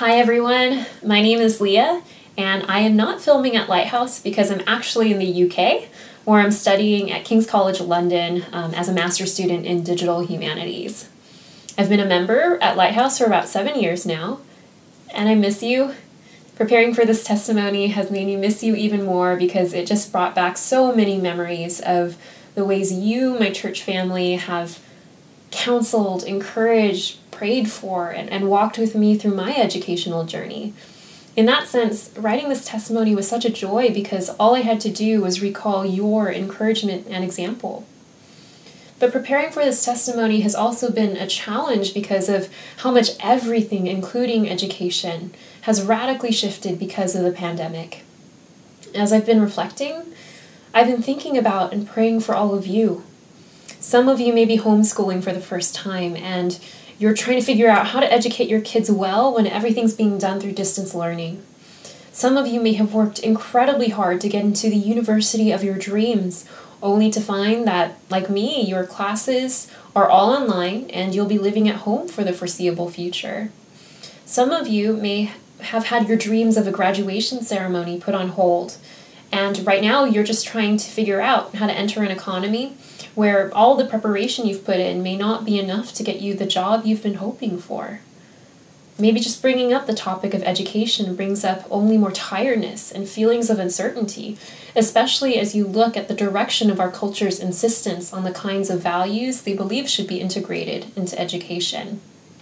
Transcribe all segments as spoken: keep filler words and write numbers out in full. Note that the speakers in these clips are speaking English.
Hi everyone, my name is Leah, and I am not filming at Lighthouse because I'm actually in the U K, where I'm studying at King's College London um, as a master's student in digital humanities. I've been a member at Lighthouse for about seven years now, and I miss you. Preparing for this testimony has made me miss you even more because it just brought back so many memories of the ways you, my church family, have counseled, encouraged, prayed for, and, and walked with me through my educational journey. In that sense, writing this testimony was such a joy because all I had to do was recall your encouragement and example. But preparing for this testimony has also been a challenge because of how much everything, including education, has radically shifted because of the pandemic. As I've been reflecting, I've been thinking about and praying for all of you. Some of you may be homeschooling for the first time, and you're trying to figure out how to educate your kids well when everything's being done through distance learning. Some of you may have worked incredibly hard to get into the university of your dreams, only to find that, like me, your classes are all online and you'll be living at home for the foreseeable future. Some of you may have had your dreams of a graduation ceremony put on hold, and right now you're just trying to figure out how to enter an economy where all the preparation you've put in may not be enough to get you the job you've been hoping for. Maybe just bringing up the topic of education brings up only more tiredness and feelings of uncertainty, especially as you look at the direction of our culture's insistence on the kinds of values they believe should be integrated into education.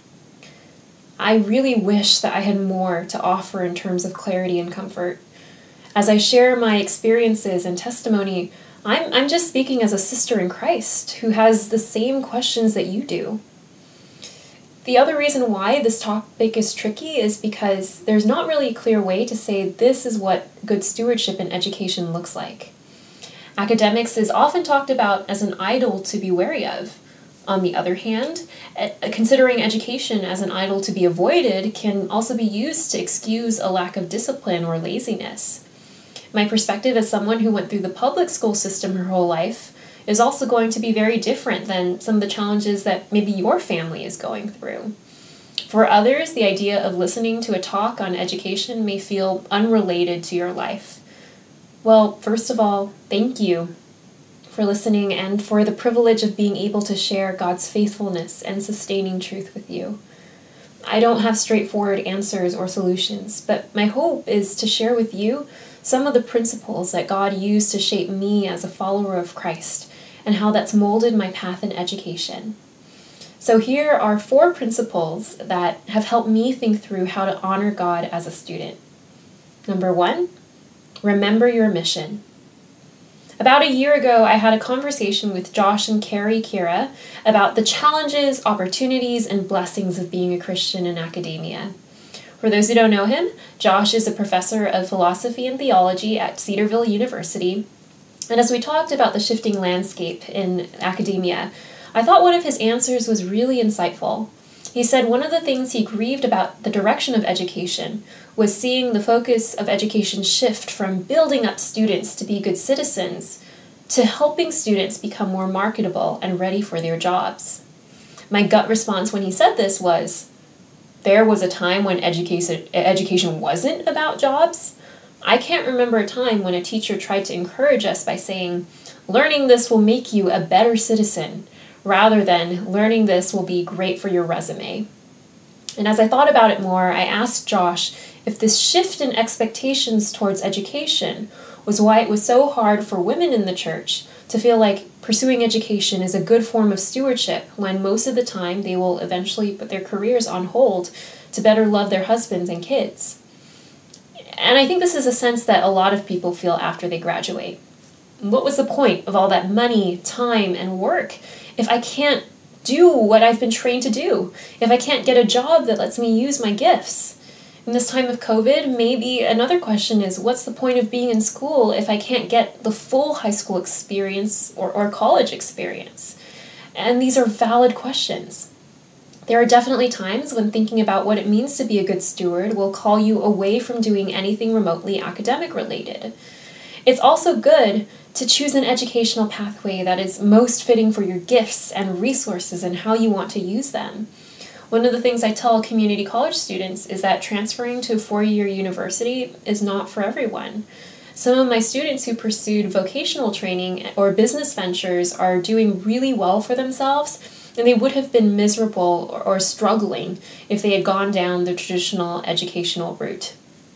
I really wish that I had more to offer in terms of clarity and comfort. As I share my experiences and testimony, I'm I'm just speaking as a sister in Christ who has the same questions that you do. The other reason why this topic is tricky is because there's not really a clear way to say this is what good stewardship in education looks like. Academics is often talked about as an idol to be wary of. On the other hand, considering education as an idol to be avoided can also be used to excuse a lack of discipline or laziness. My perspective as someone who went through the public school system her whole life is also going to be very different than some of the challenges that maybe your family is going through. For others, the idea of listening to a talk on education may feel unrelated to your life. Well, first of all, thank you for listening and for the privilege of being able to share God's faithfulness and sustaining truth with you. I don't have straightforward answers or solutions, but my hope is to share with you some of the principles that God used to shape me as a follower of Christ and how that's molded my path in education. So here are four principles that have helped me think through how to honor God as a student. Number one, remember your mission. About a year ago, I had a conversation with Josh and Carrie Kira about the challenges, opportunities, and blessings of being a Christian in academia. For those who don't know him, Josh is a professor of philosophy and theology at Cedarville University. And as we talked about the shifting landscape in academia, I thought one of his answers was really insightful. He said one of the things he grieved about the direction of education was seeing the focus of education shift from building up students to be good citizens to helping students become more marketable and ready for their jobs. My gut response when he said this was, there was a time when education education wasn't about jobs. I can't remember a time when a teacher tried to encourage us by saying, learning this will make you a better citizen, rather than learning this will be great for your resume. And as I thought about it more, I asked Josh if this shift in expectations towards education was why it was so hard for women in the church to feel like pursuing education is a good form of stewardship when most of the time they will eventually put their careers on hold to better love their husbands and kids. And I think this is a sense that a lot of people feel after they graduate. What was the point of all that money, time, and work if I can't do what I've been trained to do, if I can't get a job that lets me use my gifts? In this time of COVID, maybe another question is, what's the point of being in school if I can't get the full high school experience or, or college experience? And these are valid questions. There are definitely times when thinking about what it means to be a good steward will call you away from doing anything remotely academic related. It's also good to choose an educational pathway that is most fitting for your gifts and resources and how you want to use them. One of the things I tell community college students is that transferring to a four-year university is not for everyone. Some of my students who pursued vocational training or business ventures are doing really well for themselves, and they would have been miserable or, or struggling if they had gone down the traditional educational route.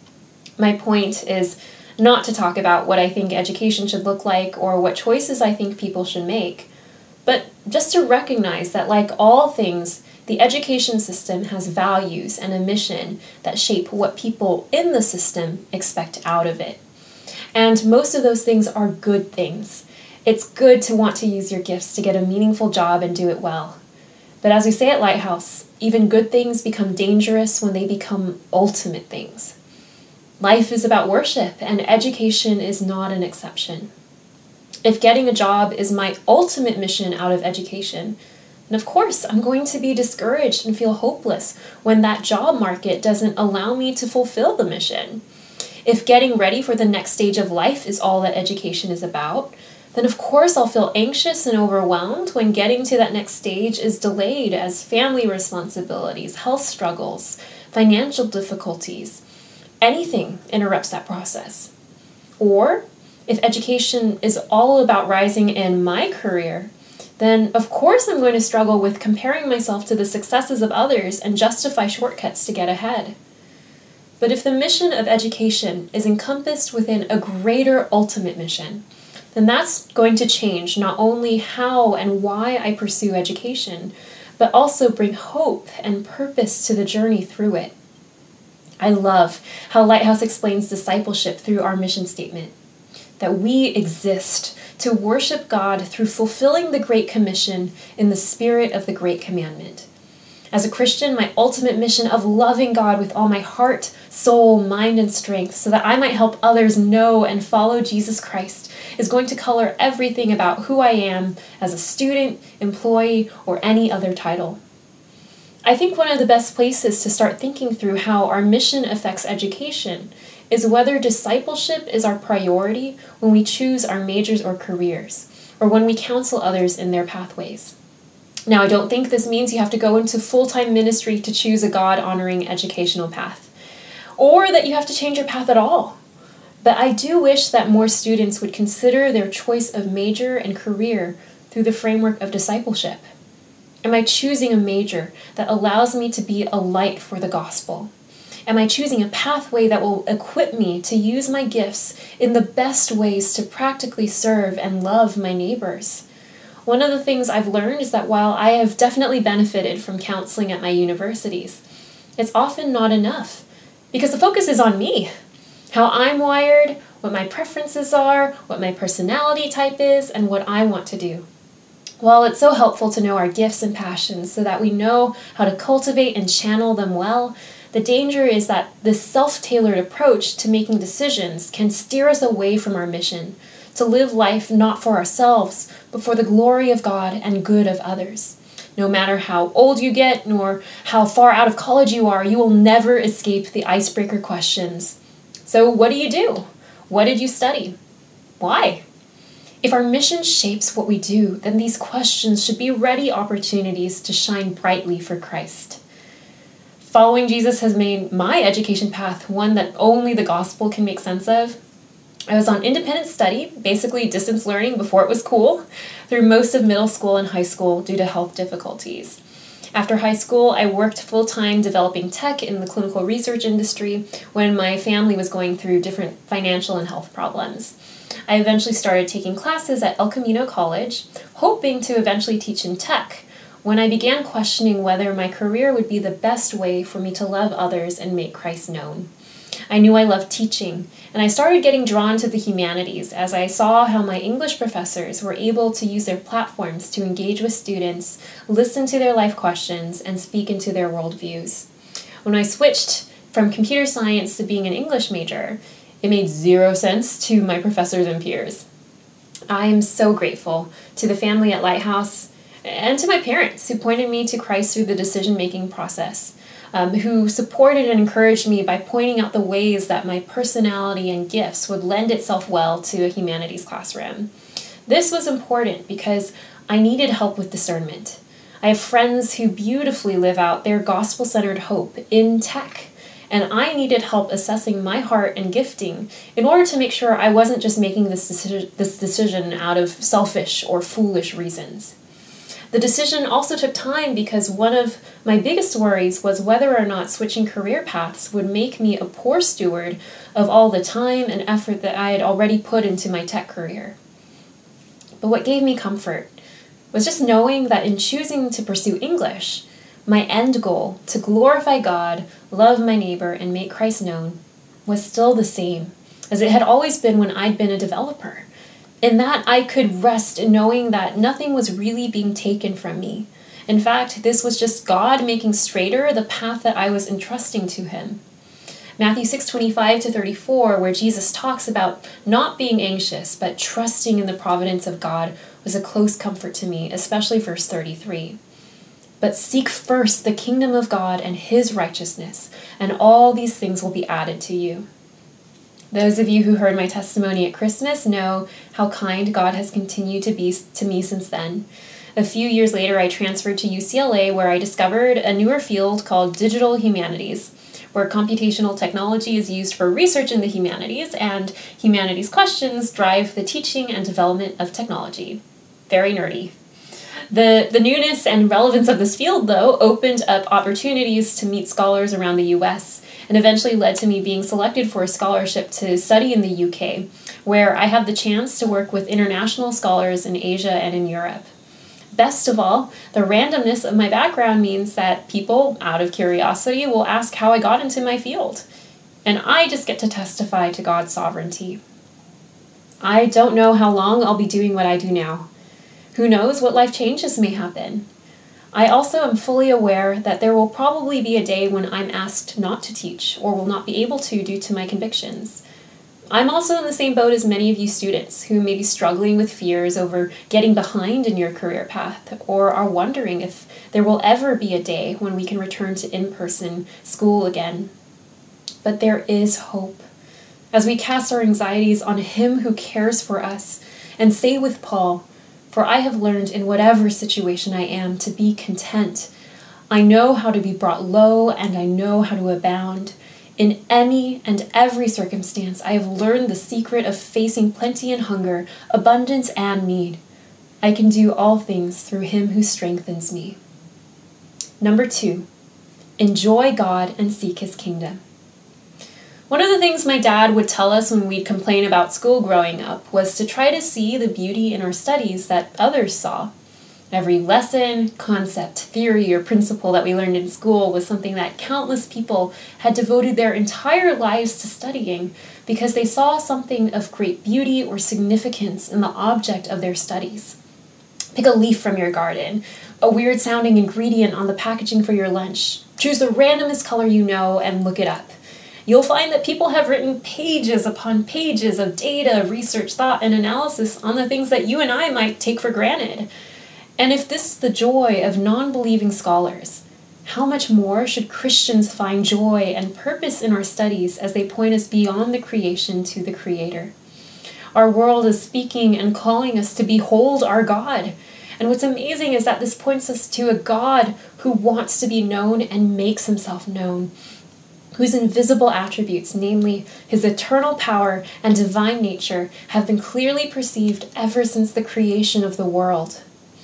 My point is not to talk about what I think education should look like or what choices I think people should make, but just to recognize that, like all things, the education system has values and a mission that shape what people in the system expect out of it. And most of those things are good things. It's good to want to use your gifts to get a meaningful job and do it well. But as we say at Lighthouse, even good things become dangerous when they become ultimate things. Life is about worship, and education is not an exception. If getting a job is my ultimate mission out of education, then of course I'm going to be discouraged and feel hopeless when that job market doesn't allow me to fulfill the mission. If getting ready for the next stage of life is all that education is about, then of course I'll feel anxious and overwhelmed when getting to that next stage is delayed as family responsibilities, health struggles, financial difficulties, anything interrupts that process. Or if education is all about rising in my career, then of course I'm going to struggle with comparing myself to the successes of others and justify shortcuts to get ahead. But if the mission of education is encompassed within a greater ultimate mission, then that's going to change not only how and why I pursue education, but also bring hope and purpose to the journey through it. I love how Lighthouse explains discipleship through our mission statement, that we exist to worship God through fulfilling the Great Commission in the spirit of the Great Commandment. As a Christian, my ultimate mission of loving God with all my heart, soul, mind, and strength so that I might help others know and follow Jesus Christ is going to color everything about who I am as a student, employee, or any other title. I think one of the best places to start thinking through how our mission affects education is whether discipleship is our priority when we choose our majors or careers, or when we counsel others in their pathways. Now, I don't think this means you have to go into full-time ministry to choose a God-honoring educational path, or that you have to change your path at all. But I do wish that more students would consider their choice of major and career through the framework of discipleship. Am I choosing a major that allows me to be a light for the gospel? Am I choosing a pathway that will equip me to use my gifts in the best ways to practically serve and love my neighbors? One of the things I've learned is that while I have definitely benefited from counseling at my universities, it's often not enough because the focus is on me, how I'm wired, what my preferences are, what my personality type is, and what I want to do. While it's so helpful to know our gifts and passions so that we know how to cultivate and channel them well, the danger is that this self-tailored approach to making decisions can steer us away from our mission, to live life not for ourselves, but for the glory of God and good of others. No matter how old you get, nor how far out of college you are, you will never escape the icebreaker questions. So what do you do? What did you study? Why? If our mission shapes what we do, then these questions should be ready opportunities to shine brightly for Christ. Following Jesus has made my education path one that only the gospel can make sense of. I was on independent study, basically distance learning before it was cool, through most of middle school and high school due to health difficulties. After high school, I worked full-time developing tech in the clinical research industry when my family was going through different financial and health problems. I eventually started taking classes at El Camino College, hoping to eventually teach in tech, when I began questioning whether my career would be the best way for me to love others and make Christ known. I knew I loved teaching, and I started getting drawn to the humanities as I saw how my English professors were able to use their platforms to engage with students, listen to their life questions, and speak into their worldviews. When I switched from computer science to being an English major, it made zero sense to my professors and peers. I am so grateful to the family at Lighthouse and to my parents who pointed me to Christ through the decision-making process. Um, who supported and encouraged me by pointing out the ways that my personality and gifts would lend itself well to a humanities classroom. This was important because I needed help with discernment. I have friends who beautifully live out their gospel-centered hope in tech, and I needed help assessing my heart and gifting in order to make sure I wasn't just making this decision, this decision out of selfish or foolish reasons. The decision also took time because one of my biggest worries was whether or not switching career paths would make me a poor steward of all the time and effort that I had already put into my tech career. But what gave me comfort was just knowing that in choosing to pursue English, my end goal, to glorify God, love my neighbor, and make Christ known, was still the same as it had always been when I'd been a developer. In that, I could rest in knowing that nothing was really being taken from me. In fact, this was just God making straighter the path that I was entrusting to him. Matthew six twenty-five to thirty-four, where Jesus talks about not being anxious, but trusting in the providence of God, was a close comfort to me, especially verse thirty-three. But seek first the kingdom of God and his righteousness, and all these things will be added to you. Those of you who heard my testimony at Christmas know how kind God has continued to be to me since then. A few years later, I transferred to U C L A, where I discovered a newer field called digital humanities, where computational technology is used for research in the humanities, and humanities questions drive the teaching and development of technology. Very nerdy. The, the newness and relevance of this field, though, opened up opportunities to meet scholars around the U S, and eventually led to me being selected for a scholarship to study in the U K, where I have the chance to work with international scholars in Asia and in Europe. Best of all, the randomness of my background means that people, out of curiosity, will ask how I got into my field, and I just get to testify to God's sovereignty. I don't know how long I'll be doing what I do now. Who knows what life changes may happen? I also am fully aware that there will probably be a day when I'm asked not to teach or will not be able to due to my convictions. I'm also in the same boat as many of you students who may be struggling with fears over getting behind in your career path or are wondering if there will ever be a day when we can return to in-person school again. But there is hope. As we cast our anxieties on him who cares for us and say with Paul, "For I have learned in whatever situation I am to be content. I know how to be brought low, and I know how to abound. In any and every circumstance, I have learned the secret of facing plenty and hunger, abundance and need. I can do all things through him who strengthens me." Number two, enjoy God and seek his kingdom. One of the things my dad would tell us when we'd complain about school growing up was to try to see the beauty in our studies that others saw. Every lesson, concept, theory, or principle that we learned in school was something that countless people had devoted their entire lives to studying because they saw something of great beauty or significance in the object of their studies. Pick a leaf from your garden, a weird-sounding ingredient on the packaging for your lunch. Choose the randomest color you know and look it up. You'll find that people have written pages upon pages of data, research, thought, and analysis on the things that you and I might take for granted. And if this is the joy of non-believing scholars, how much more should Christians find joy and purpose in our studies as they point us beyond the creation to the Creator? Our world is speaking and calling us to behold our God. And what's amazing is that this points us to a God who wants to be known and makes himself known, whose invisible attributes, namely his eternal power and divine nature, have been clearly perceived ever since the creation of the world.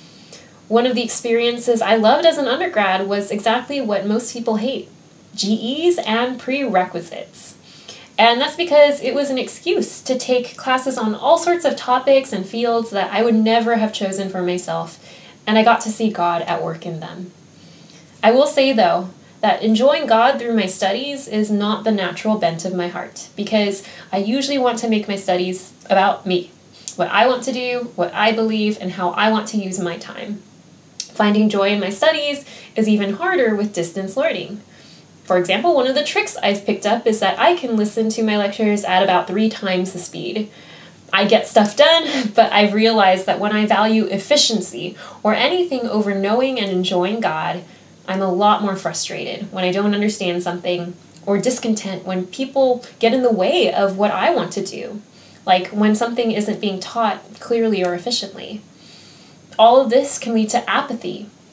One of the experiences I loved as an undergrad was exactly what most people hate, G Es and prerequisites. And that's because it was an excuse to take classes on all sorts of topics and fields that I would never have chosen for myself, and I got to see God at work in them. I will say, though, that enjoying God through my studies is not the natural bent of my heart, because I usually want to make my studies about me, what I want to do, what I believe, and how I want to use my time. Finding joy in my studies is even harder with distance learning. For example, one of the tricks I've picked up is that I can listen to my lectures at about three times the speed. I get stuff done, but I've realized that when I value efficiency or anything over knowing and enjoying God, I'm a lot more frustrated when I don't understand something, or discontent when people get in the way of what I want to do, like when something isn't being taught clearly or efficiently. All of this can lead to apathy,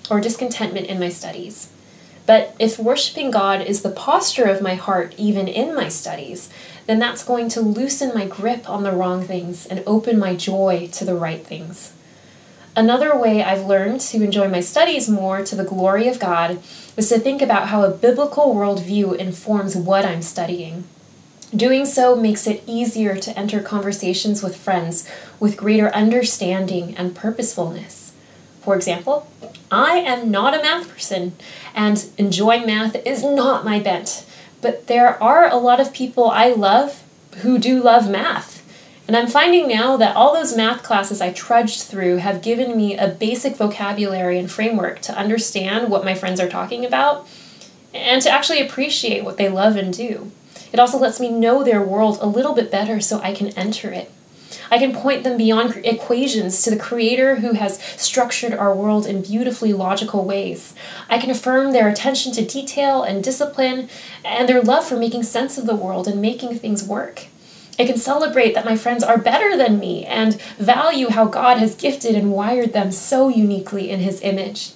or discontentment in my studies. But if worshiping God is the posture of my heart even in my studies, then that's going to loosen my grip on the wrong things and open my joy to the right things. Another way I've learned to enjoy my studies more to the glory of God is to think about how a biblical worldview informs what I'm studying. Doing so makes it easier to enter conversations with friends with greater understanding and purposefulness. For example, I am not a math person, and enjoying math is not my bent, but there are a lot of people I love who do love math. And I'm finding now that all those math classes I trudged through have given me a basic vocabulary and framework to understand what my friends are talking about and to actually appreciate what they love and do. It also lets me know their world a little bit better so I can enter it. I can point them beyond equations to the Creator who has structured our world in beautifully logical ways. I can affirm their attention to detail and discipline and their love for making sense of the world and making things work. I can celebrate that my friends are better than me and value how God has gifted and wired them so uniquely in His image.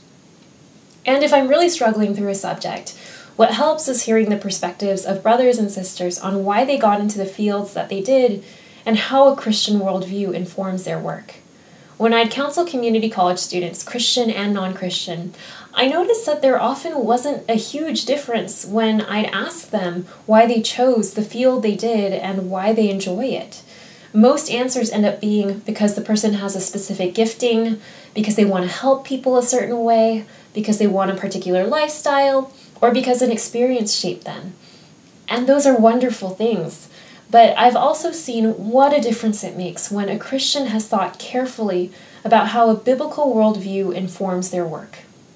And if I'm really struggling through a subject, what helps is hearing the perspectives of brothers and sisters on why they got into the fields that they did and how a Christian worldview informs their work. When I'd counsel community college students, Christian and non-Christian, I noticed that there often wasn't a huge difference when I'd ask them why they chose the field they did and why they enjoy it. Most answers end up being because the person has a specific gifting, because they want to help people a certain way, because they want a particular lifestyle, or because an experience shaped them. And those are wonderful things. But I've also seen what a difference it makes when a Christian has thought carefully about how a biblical worldview informs their work.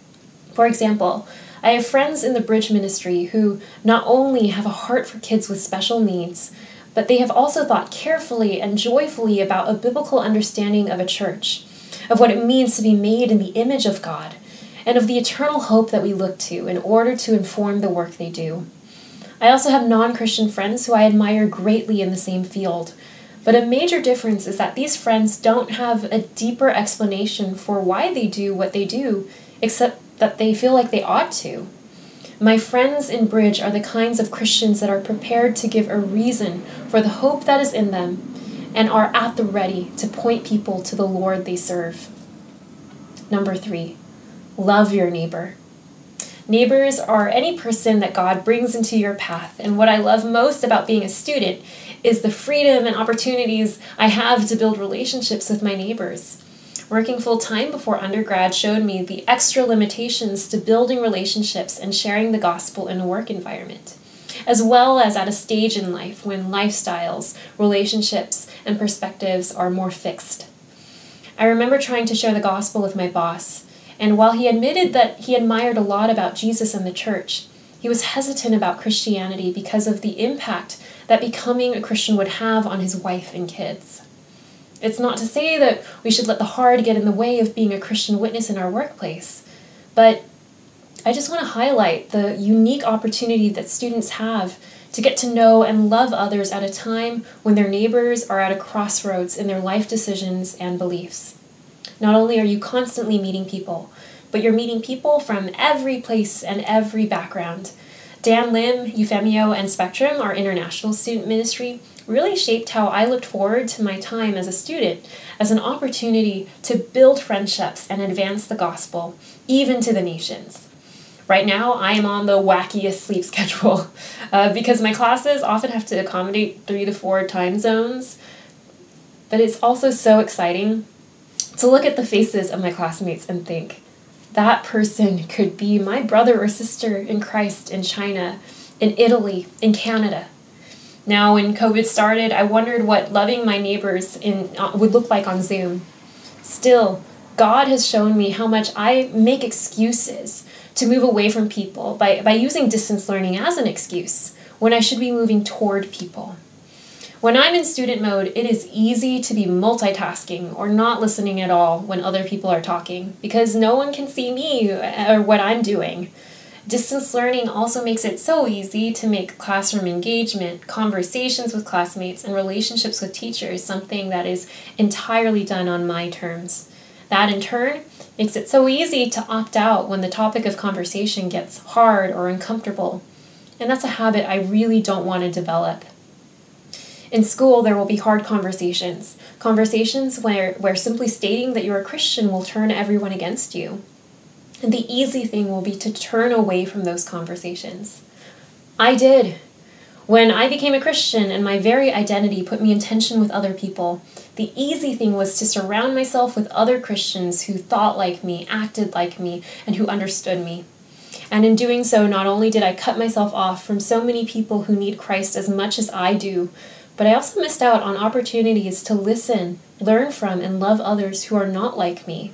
For example, I have friends in the Bridge Ministry who not only have a heart for kids with special needs, but they have also thought carefully and joyfully about a biblical understanding of a church, of what it means to be made in the image of God, and of the eternal hope that we look to in order to inform the work they do. I also have non-Christian friends who I admire greatly in the same field, but a major difference is that these friends don't have a deeper explanation for why they do what they do, except that they feel like they ought to. My friends in Bridge are the kinds of Christians that are prepared to give a reason for the hope that is in them and are at the ready to point people to the Lord they serve. Number three, love your neighbor. Neighbors are any person that God brings into your path, and what I love most about being a student is the freedom and opportunities I have to build relationships with my neighbors. Working full-time before undergrad showed me the extra limitations to building relationships and sharing the gospel in a work environment, as well as at a stage in life when lifestyles, relationships, and perspectives are more fixed. I remember trying to share the gospel with my boss, and while he admitted that he admired a lot about Jesus and the church, he was hesitant about Christianity because of the impact that becoming a Christian would have on his wife and kids. It's not to say that we should let the hard get in the way of being a Christian witness in our workplace, but I just want to highlight the unique opportunity that students have to get to know and love others at a time when their neighbors are at a crossroads in their life decisions and beliefs. Not only are you constantly meeting people, but you're meeting people from every place and every background. Dan Lim, Euphemio, and Spectrum, our international student ministry, really shaped how I looked forward to my time as a student as an opportunity to build friendships and advance the gospel, even to the nations. Right now, I am on the wackiest sleep schedule uh, because my classes often have to accommodate three to four time zones, but it's also so exciting to look at the faces of my classmates and think, that person could be my brother or sister in Christ in China, in Italy, in Canada. Now, when COVID started, I wondered what loving my neighbors in uh, would look like on Zoom. Still, God has shown me how much I make excuses to move away from people by, by using distance learning as an excuse when I should be moving toward people. When I'm in student mode, it is easy to be multitasking or not listening at all when other people are talking because no one can see me or what I'm doing. Distance learning also makes it so easy to make classroom engagement, conversations with classmates, and relationships with teachers something that is entirely done on my terms. That, in turn, Makes it so easy to opt out when the topic of conversation gets hard or uncomfortable. And that's a habit I really don't want to develop. In school, there will be hard conversations. Conversations where, where simply stating that you're a Christian will turn everyone against you. And the easy thing will be to turn away from those conversations. I did. When I became a Christian and my very identity put me in tension with other people, the easy thing was to surround myself with other Christians who thought like me, acted like me, and who understood me. And in doing so, not only did I cut myself off from so many people who need Christ as much as I do, but I also missed out on opportunities to listen, learn from, and love others who are not like me.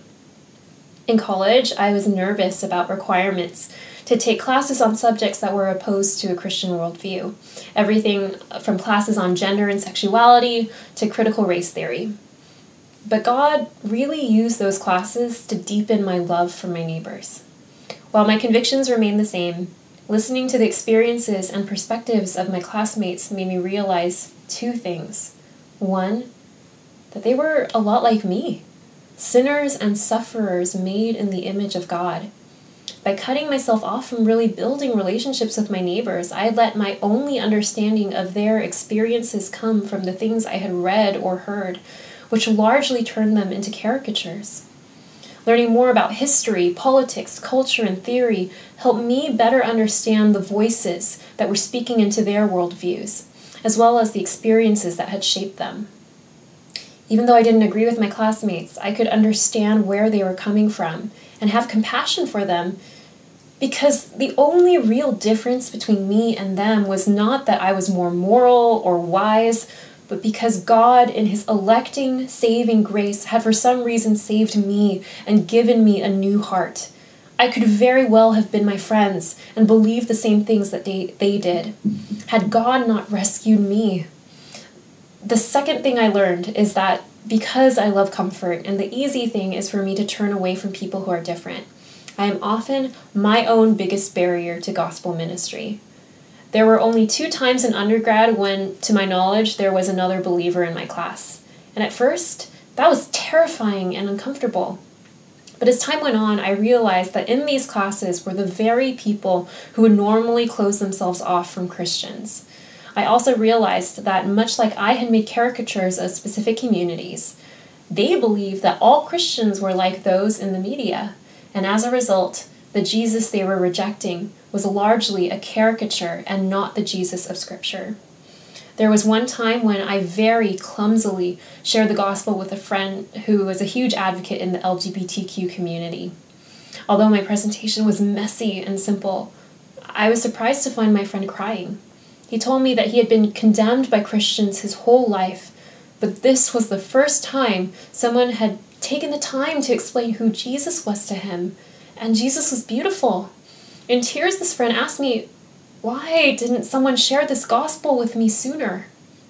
In college, I was nervous about requirements to take classes on subjects that were opposed to a Christian worldview. Everything from classes on gender and sexuality to critical race theory. But God really used those classes to deepen my love for my neighbors. While my convictions remained the same, listening to the experiences and perspectives of my classmates made me realize two things. One, that they were a lot like me, sinners and sufferers made in the image of God. By cutting myself off from really building relationships with my neighbors, I had let my only understanding of their experiences come from the things I had read or heard, which largely turned them into caricatures. Learning more about history, politics, culture, and theory helped me better understand the voices that were speaking into their worldviews, as well as the experiences that had shaped them. Even though I didn't agree with my classmates, I could understand where they were coming from and have compassion for them, because the only real difference between me and them was not that I was more moral or wise, but because God, in his electing, saving grace, had for some reason saved me and given me a new heart. I could very well have been my friends and believed the same things that they, they did, had God not rescued me. The second thing I learned is that because I love comfort, and the easy thing is for me to turn away from people who are different, I am often my own biggest barrier to gospel ministry. There were only two times in undergrad when, to my knowledge, there was another believer in my class. And at first, that was terrifying and uncomfortable. But as time went on, I realized that in these classes were the very people who would normally close themselves off from Christians. I also realized that much like I had made caricatures of specific communities, they believed that all Christians were like those in the media. And as a result, the Jesus they were rejecting was largely a caricature and not the Jesus of Scripture. There was one time when I very clumsily shared the gospel with a friend who was a huge advocate in the L G B T Q community. Although my presentation was messy and simple, I was surprised to find my friend crying. He told me that he had been condemned by Christians his whole life, but this was the first time someone had taken the time to explain who Jesus was to him, and Jesus was beautiful. In tears, this friend asked me, why didn't someone share this gospel with me sooner?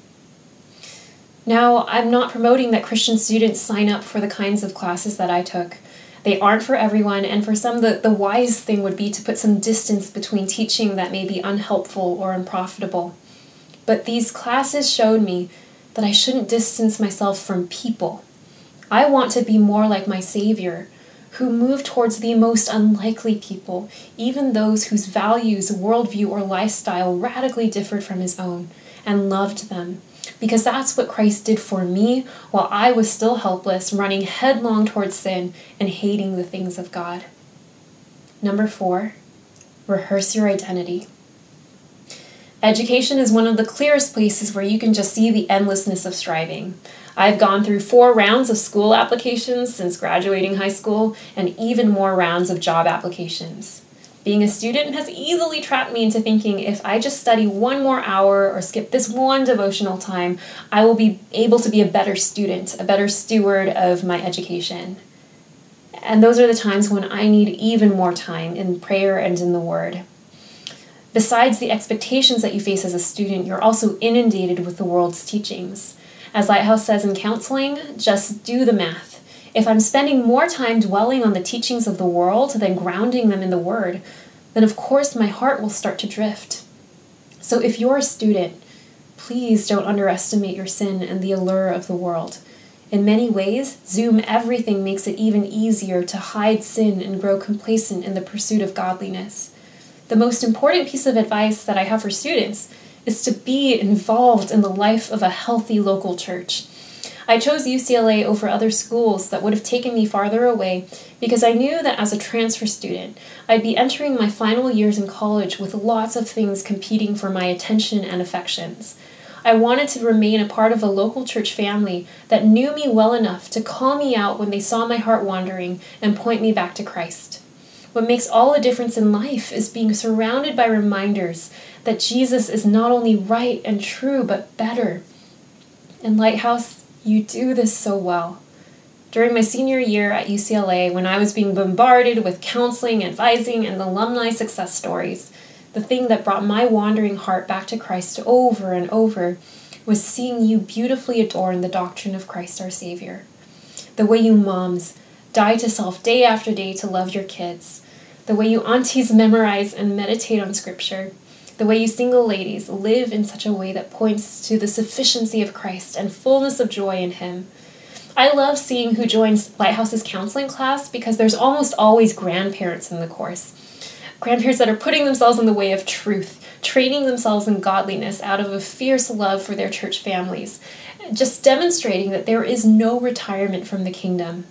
Now, I'm not promoting that Christian students sign up for the kinds of classes that I took. They aren't for everyone, and for some, the, the wise thing would be to put some distance between teaching that may be unhelpful or unprofitable. But these classes showed me that I shouldn't distance myself from people. I want to be more like my Savior, who moved towards the most unlikely people, even those whose values, worldview, or lifestyle radically differed from his own, and loved them. Because that's what Christ did for me while I was still helpless, running headlong towards sin and hating the things of God. Number four, rehearse your identity. Education is one of the clearest places where you can just see the endlessness of striving. I've gone through four rounds of school applications since graduating high school, and even more rounds of job applications. Being a student has easily trapped me into thinking if I just study one more hour or skip this one devotional time, I will be able to be a better student, a better steward of my education. And those are the times when I need even more time in prayer and in the Word. Besides the expectations that you face as a student, you're also inundated with the world's teachings. As Lighthouse says in counseling, just do the math. If I'm spending more time dwelling on the teachings of the world than grounding them in the Word, then of course my heart will start to drift. So if you're a student, please don't underestimate your sin and the allure of the world. In many ways, Zoom everything makes it even easier to hide sin and grow complacent in the pursuit of godliness. The most important piece of advice that I have for students is to be involved in the life of a healthy local church. I chose U C L A over other schools that would have taken me farther away because I knew that as a transfer student, I'd be entering my final years in college with lots of things competing for my attention and affections. I wanted to remain a part of a local church family that knew me well enough to call me out when they saw my heart wandering and point me back to Christ. What makes all the difference in life is being surrounded by reminders that Jesus is not only right and true, but better. In Lighthouse, you do this so well. During my senior year at U C L A, when I was being bombarded with counseling, advising, and alumni success stories, the thing that brought my wandering heart back to Christ over and over was seeing you beautifully adorn the doctrine of Christ our Savior. The way you moms die to self day after day to love your kids. The way you aunties memorize and meditate on Scripture. The way you single ladies live in such a way that points to the sufficiency of Christ and fullness of joy in Him. I love seeing who joins Lighthouse's counseling class because there's almost always grandparents in the course. Grandparents that are putting themselves in the way of truth, training themselves in godliness out of a fierce love for their church families, just demonstrating that there is no retirement from the kingdom.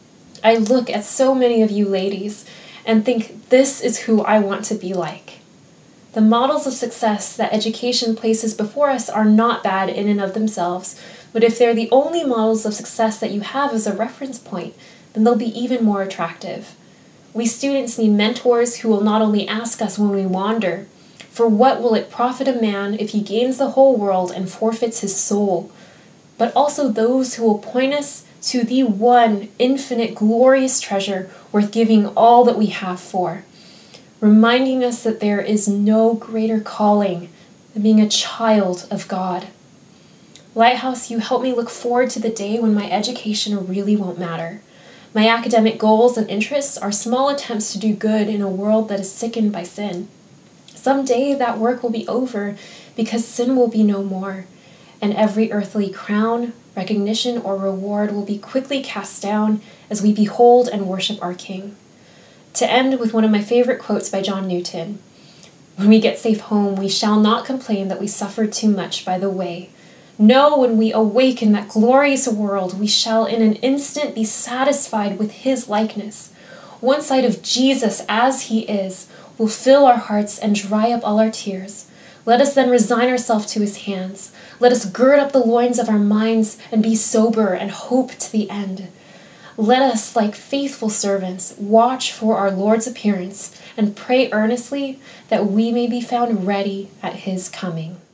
I look at so many of you ladies and think this is who I want to be like. The models of success that education places before us are not bad in and of themselves, but if they're the only models of success that you have as a reference point, then they'll be even more attractive. We students need mentors who will not only ask us when we wander, for what will it profit a man if he gains the whole world and forfeits his soul, but also those who will point us to the one infinite glorious treasure worth giving all that we have for, reminding us that there is no greater calling than being a child of God. Lighthouse, you help me look forward to the day when my education really won't matter. My academic goals and interests are small attempts to do good in a world that is sickened by sin. Someday that work will be over because sin will be no more, and every earthly crown, recognition, or reward will be quickly cast down as we behold and worship our King. To end with one of my favorite quotes by John Newton, "When we get safe home, we shall not complain that we suffered too much by the way. No, when we awake in that glorious world, we shall in an instant be satisfied with His likeness. One sight of Jesus as He is will fill our hearts and dry up all our tears. Let us then resign ourselves to His hands. Let us gird up the loins of our minds and be sober and hope to the end. Let us, like faithful servants, watch for our Lord's appearance and pray earnestly that we may be found ready at His coming."